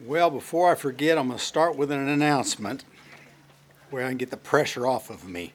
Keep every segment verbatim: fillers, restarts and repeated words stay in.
Well, before I forget, I'm going to start with an announcement where I can get the pressure off of me.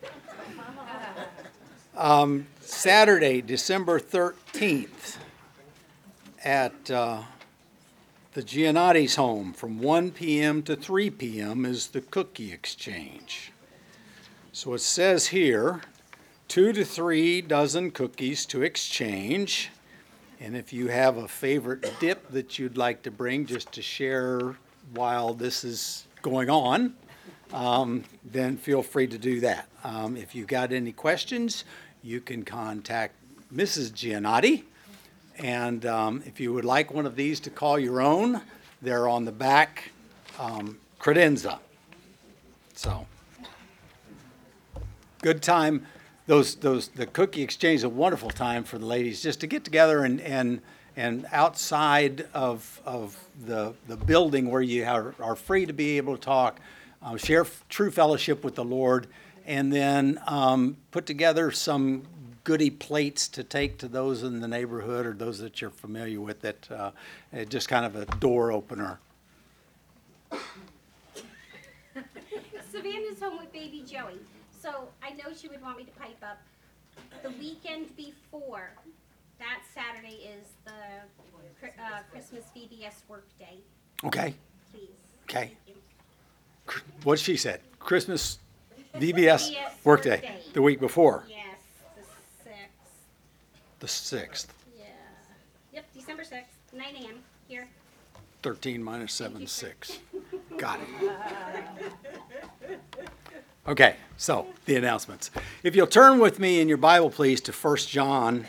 Um, Saturday, December thirteenth, at uh, the Giannotti's home from one p.m. to three p.m. is the cookie exchange. So it says here, two to three dozen cookies to exchange. And if you have a favorite dip that you'd like to bring just to share while this is going on, um, then feel free to do that. Um, if you've got any questions, you can contact Missus Giannotti. And um, if you would like one of these to call your own, they're on the back um, credenza. So, good time. Those, those, the cookie exchange is a wonderful time for the ladies just to get together and, and, and outside of, of the, the building where you are, are free to be able to talk, uh, share f- true fellowship with the Lord, and then um, put together some goodie plates to take to those in the neighborhood or those that you're familiar with. That uh, just kind of a door opener. Savannah's home with baby Joey. So I know she would want me to pipe up. The weekend before, that Saturday is the uh, Christmas V B S work day. Okay. Please. Okay. Thank you. What she said. Christmas V B S V B S workday workday. the week before. Yes, the sixth. The sixth. Yeah. Yep, December sixth, nine a.m. here. thirteen minus seven Thank you, is sir. six. Got it. Okay, so the announcements. If you'll turn with me in your Bible, please, to First John.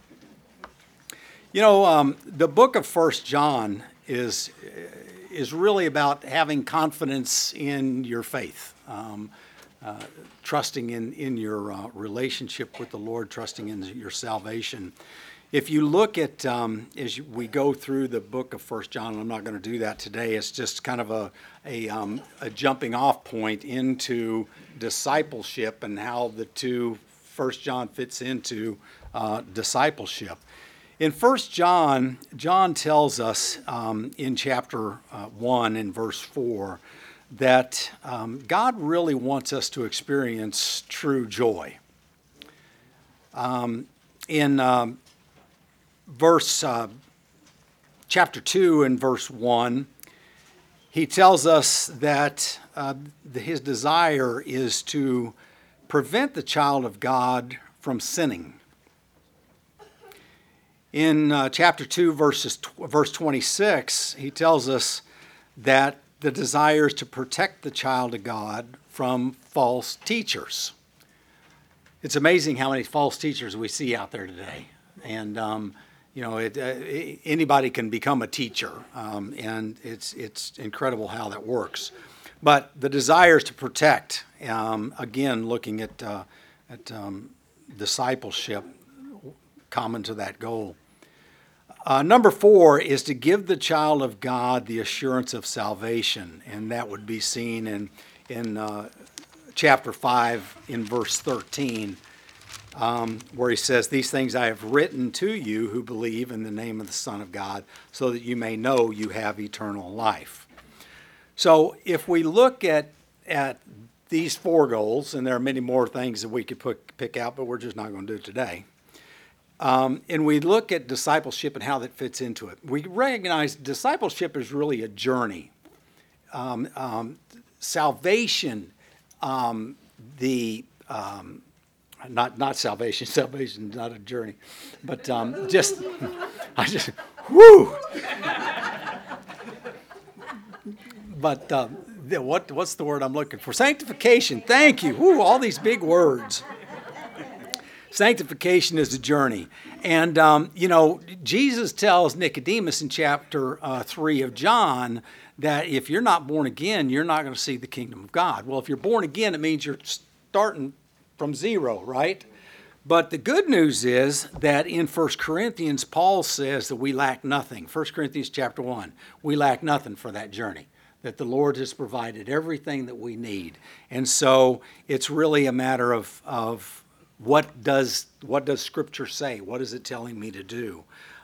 You know, um, the book of First John is, is really about having confidence in your faith, um, uh, trusting in, in your uh, relationship with the Lord, trusting in your salvation. If you look at, um, as we go through the book of First John, and I'm not going to do that today, it's just kind of a, a, um, a jumping off point into discipleship and how the two, First John fits into uh, discipleship. In First John, John tells us um, in chapter uh, one in verse four that um, God really wants us to experience true joy. Um, in um, verse uh, chapter two and verse one, he tells us that uh, his desire is to prevent the child of God from sinning. In uh, chapter two, verses tw- verse twenty-six, he tells us that the desire is to protect the child of God from false teachers. It's amazing how many false teachers we see out there today. And um, You know, it, uh, anybody can become a teacher, um, and it's it's incredible how that works. But the desire is to protect. Um, again, looking at uh, at um, discipleship, common to that goal. Uh, number four is to give the child of God the assurance of salvation, and that would be seen in in uh, chapter five in verse thirteen. Um, where he says, "These things I have written to you who believe in the name of the Son of God, so that you may know you have eternal life." So if we look at at these four goals, and there are many more things that we could put, pick out, but we're just not going to do it today. Um, and we look at discipleship and how that fits into it. We recognize discipleship is really a journey. Um, um, salvation, um, the... Um, Not not salvation. Salvation is not a journey, but um, just I just whoo. But um, the, what what's the word I'm looking for? Sanctification. Thank you. Whoo! All these big words. Sanctification is a journey, and um, you know Jesus tells Nicodemus in chapter uh, three of John that if you're not born again, you're not going to see the kingdom of God. Well, if you're born again, it means you're starting from zero, right? But the good news is that in First Corinthians, Paul says that we lack nothing. First Corinthians chapter one, we lack nothing for that journey, that the Lord has provided everything that we need. And so it's really a matter of, of what does what does Scripture say? What is it telling me to do?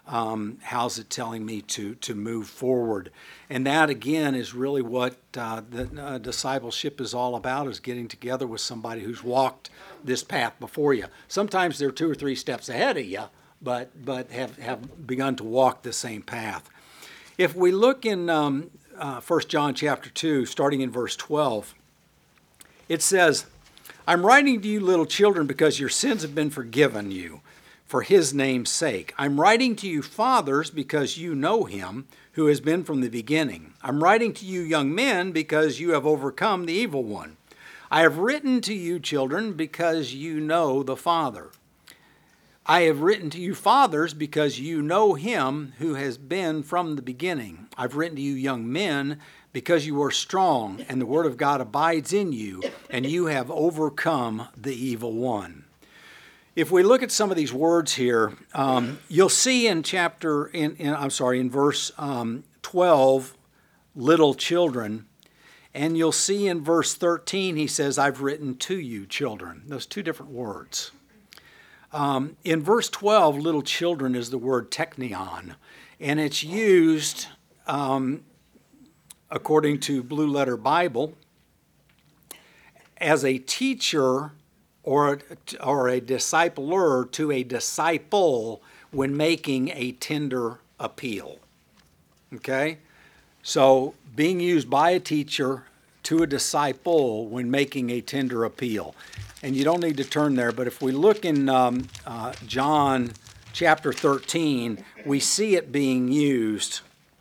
Um, how's it telling me to, to move forward? And that, again, is really what uh, the uh, discipleship is all about, is getting together with somebody who's walked this path before you. Sometimes they're two or three steps ahead of you, but, but have, have begun to walk the same path. If we look in um, uh, First John chapter two, starting in verse twelve, it says, I'm writing to you, little children, because your sins have been forgiven you for his name's sake. I'm writing to you, fathers, because you know him who has been from the beginning. I'm writing to you, young men, because you have overcome the evil one. I have written to you, children, because you know the Father. I have written to you, fathers, because you know him who has been from the beginning. I've written to you, young men, because you are strong, and the word of God abides in you, and you have overcome the evil one. If we look at some of these words here, um, you'll see in chapter, in, in I'm sorry, in verse um, twelve, little children, and you'll see in verse thirteen, he says, I've written to you, children. Those two different words. Um, in verse twelve, little children is the word teknion, and it's used, um, according to Blue Letter Bible, as a teacher or a, or a discipler to a disciple when making a tender appeal. Okay? So being used by a teacher to a disciple when making a tender appeal. And you don't need to turn there, but if we look in um, uh, John chapter thirteen, we see it being used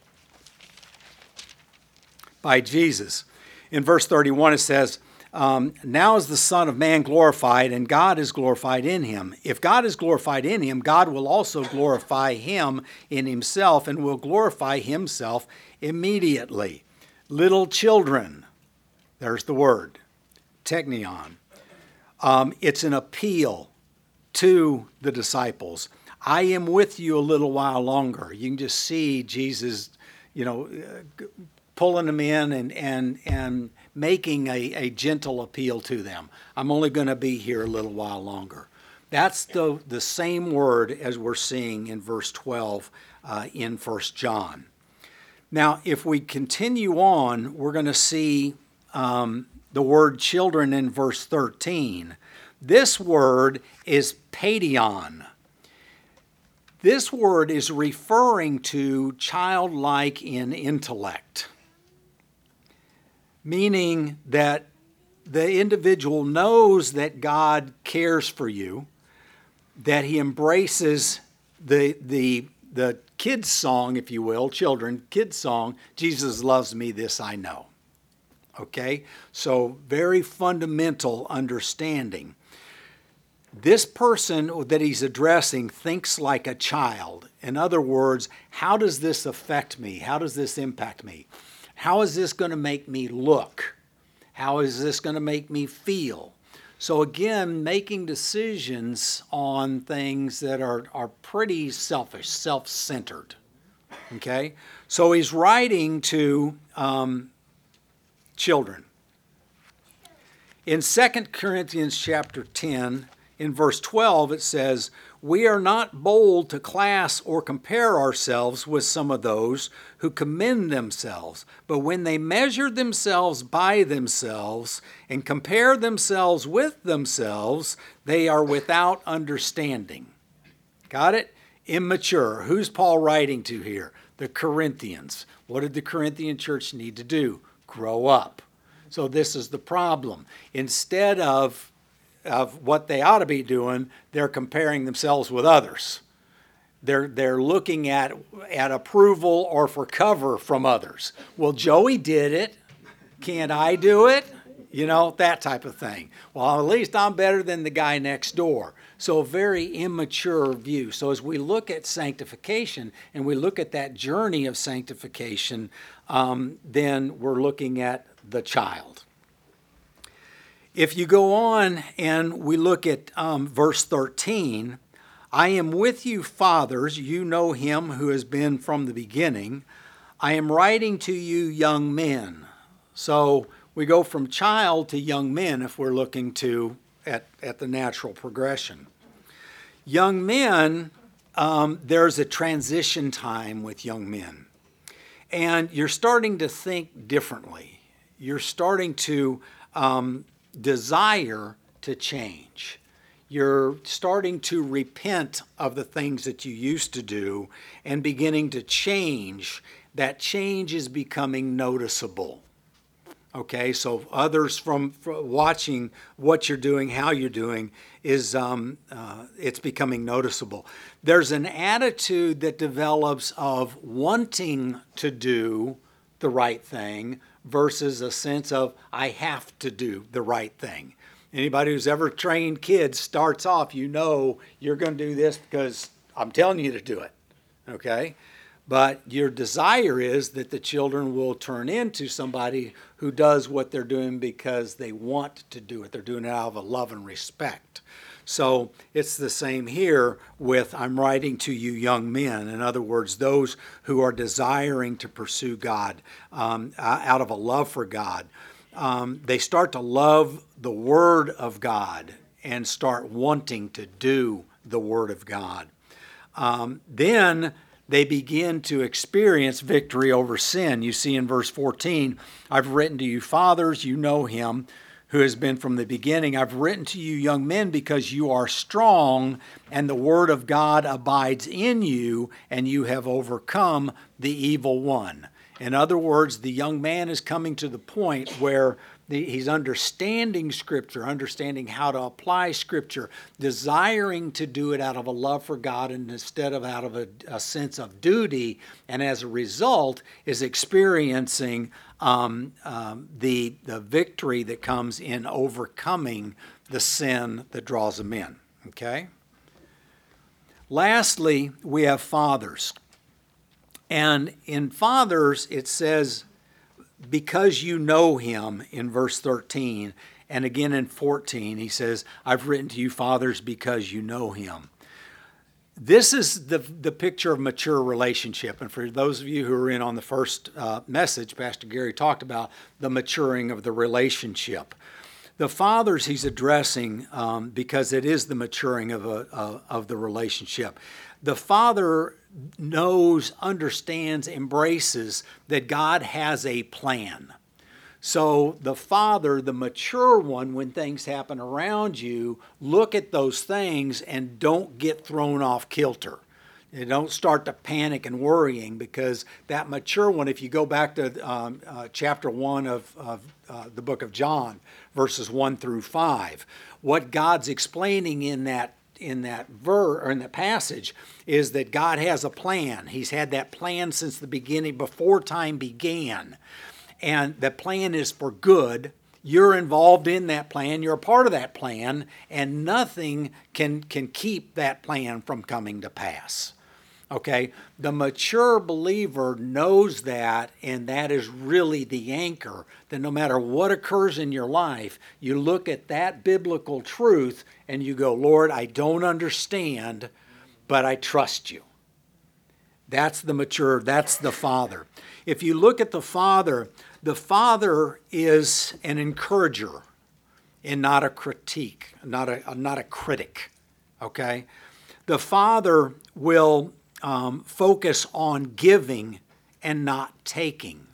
by Jesus. In verse thirty-one it says, Um, now is the Son of Man glorified, and God is glorified in him. If God is glorified in him, God will also glorify him in himself, and will glorify himself immediately. Little children, there's the word, teknion. Um, it's an appeal to the disciples. I am with you a little while longer. You can just see Jesus, you know, pulling them in and and and making a, a gentle appeal to them. I'm only going to be here a little while longer. That's the, the same word as we're seeing in verse twelve uh, in First John. Now, if we continue on, we're going to see um, the word children in verse thirteen. This word is paidion. This word is referring to childlike in intellect, meaning that the individual knows that God cares for you, that he embraces the, the, the kids' song, if you will, children, kids' song, Jesus loves me, this I know. Okay? So very fundamental understanding. This person that he's addressing thinks like a child. In other words, how does this affect me? How does this impact me? How is this going to make me look? How is this going to make me feel? So again, making decisions on things that are, are pretty selfish, self-centered. Okay? So he's writing to um, children. In Second Corinthians chapter ten, in verse twelve, it says, we are not bold to class or compare ourselves with some of those who commend themselves, but when they measure themselves by themselves and compare themselves with themselves, they are without understanding. Got it? Immature. Who's Paul writing to here? The Corinthians. What did the Corinthian church need to do? Grow up. So this is the problem. Instead of of what they ought to be doing, they're comparing themselves with others. They're, they're looking at, at approval or for cover from others. Well, Joey did it. Can't I do it? You know, that type of thing. Well, at least I'm better than the guy next door. So a very immature view. So as we look at sanctification and we look at that journey of sanctification, um, then we're looking at the child. If you go on and we look at um, verse thirteen, I am with you, fathers, you know him who has been from the beginning. I am writing to you, young men. So we go from child to young men if we're looking to at, at the natural progression. Young men um, there's a transition time with young men. And you're starting to think differently. You're starting to um, desire to change. You're starting to repent of the things that you used to do and beginning to change. That change is becoming noticeable. Okay, so others from, from watching what you're doing, how you're doing, is um, uh, it's becoming noticeable. There's an attitude that develops of wanting to do the right thing versus a sense of I have to do the right thing. Anybody who's ever trained kids starts off, you know you're going to do this because I'm telling you to do it. Okay? But your desire is that the children will turn into somebody who does what they're doing because they want to do it. They're doing it out of a love and respect. So it's the same here with I'm writing to you young men. In other words, those who are desiring to pursue God um, out of a love for God. Um, they start to love the Word of God and start wanting to do the Word of God. Um, then they begin to experience victory over sin. You see in verse fourteen, I've written to you fathers, you know him who has been from the beginning. I've written to you young men because you are strong and the word of God abides in you and you have overcome the evil one. In other words, the young man is coming to the point where the, he's understanding Scripture, understanding how to apply Scripture, desiring to do it out of a love for God and instead of out of a, a sense of duty, and as a result is experiencing um, um, the, the victory that comes in overcoming the sin that draws them in. Okay? Lastly, we have fathers. And in fathers, it says, because you know him in verse thirteen, and again in fourteen, he says, I've written to you fathers because you know him. This is the, the picture of mature relationship. And for those of you who are in on the first uh, message, Pastor Gary talked about the maturing of the relationship. The fathers he's addressing um, because it is the maturing of, a, uh, of the relationship. The father knows, understands, embraces that God has a plan. So the father, the mature one, when things happen around you, look at those things and don't get thrown off kilter. You don't start to panic and worrying, because that mature one, if you go back to um, uh, chapter one of, of uh, the book of John, verses one through five, what God's explaining in that in that ver or in the passage is that God has a plan. He's had that plan since the beginning, before time began. And the plan is for good. You're involved in that plan. You're a part of that plan, and nothing can, can keep that plan from coming to pass. Okay? The mature believer knows that, and that is really the anchor, that no matter what occurs in your life, you look at that biblical truth and you go, Lord, I don't understand, but I trust you. That's the mature, that's the father. If you look at the father, the father is an encourager and not a critique, not a, not a critic, okay? The father will um, focus on giving and not taking.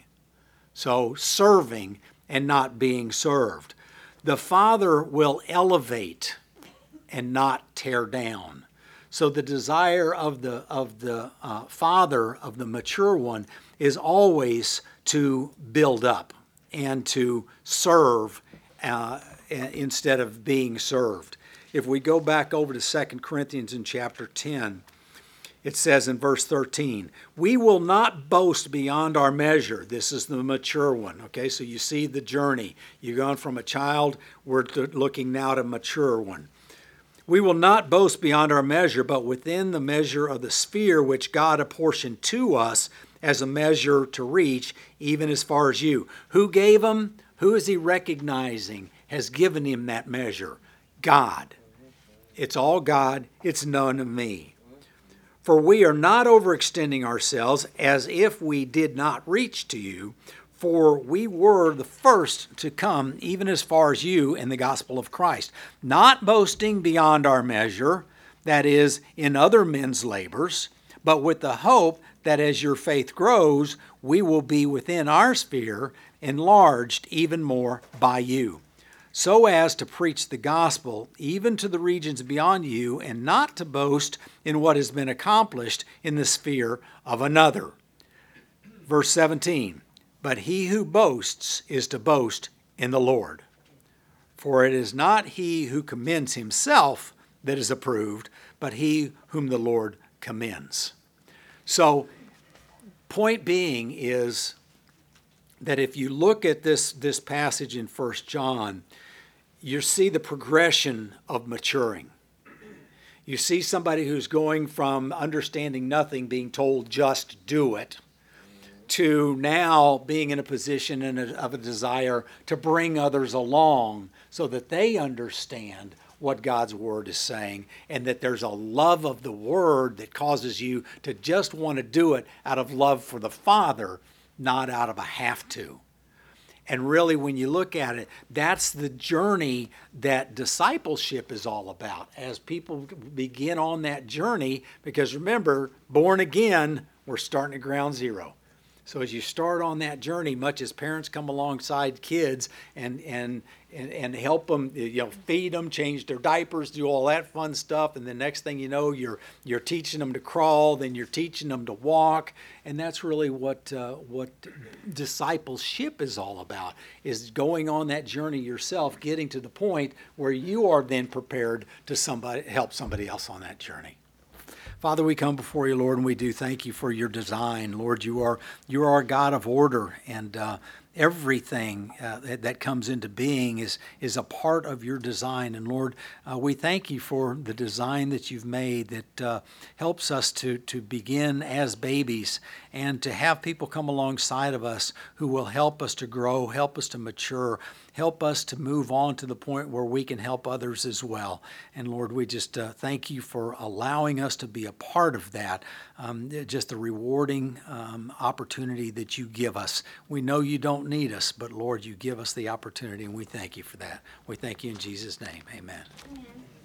So serving and not being served. The father will elevate and not tear down. So the desire of the of the uh, father, of the mature one, is always to build up and to serve uh, instead of being served. If we go back over to Second Corinthians in chapter ten, it says in verse thirteen, we will not boast beyond our measure. This is the mature one. Okay, so you see the journey. You've gone from a child, we're looking now at a mature one. We will not boast beyond our measure, but within the measure of the sphere which God apportioned to us as a measure to reach, even as far as you. Who gave him? Who is he recognizing has given him that measure? God. It's all God. It's none of me. For we are not overextending ourselves as if we did not reach to you, for we were the first to come even as far as you in the gospel of Christ, not boasting beyond our measure, that is, in other men's labors, but with the hope that as your faith grows, we will be within our sphere enlarged even more by you, so as to preach the gospel even to the regions beyond you, and not to boast in what has been accomplished in the sphere of another. Verse seventeen, but he who boasts is to boast in the Lord. For it is not he who commends himself that is approved, but he whom the Lord commends. So, point being is that if you look at this, this passage in First John, you see the progression of maturing. You see somebody who's going from understanding nothing, being told just do it, to now being in a position and a, of a desire to bring others along so that they understand what God's Word is saying, and that there's a love of the Word that causes you to just want to do it out of love for the Father, not out of a have to. And really, when you look at it, that's the journey that discipleship is all about. As people begin on that journey, because remember, born again, we're starting at ground zero. So as you start on that journey, much as parents come alongside kids and and and, and help them, you know, feed them, change their diapers, do all that fun stuff, and the next thing you know, you're you're teaching them to crawl, then you're teaching them to walk, and that's really what uh, what discipleship is all about: is going on that journey yourself, getting to the point where you are then prepared to somebody help somebody else on that journey. Father, we come before you, Lord, and we do thank you for your design. Lord, you are you are a God of order, and uh, everything uh, that, that comes into being is is a part of your design. And Lord, uh, we thank you for the design that you've made that uh, helps us to to begin as babies and to have people come alongside of us who will help us to grow, help us to mature, help us to move on to the point where we can help others as well. And Lord, we just uh, thank you for allowing us to be a part of that, um, just the rewarding um, opportunity that you give us. We know you don't need us, but Lord, you give us the opportunity, and we thank you for that. We thank you in Jesus' name. Amen. Amen.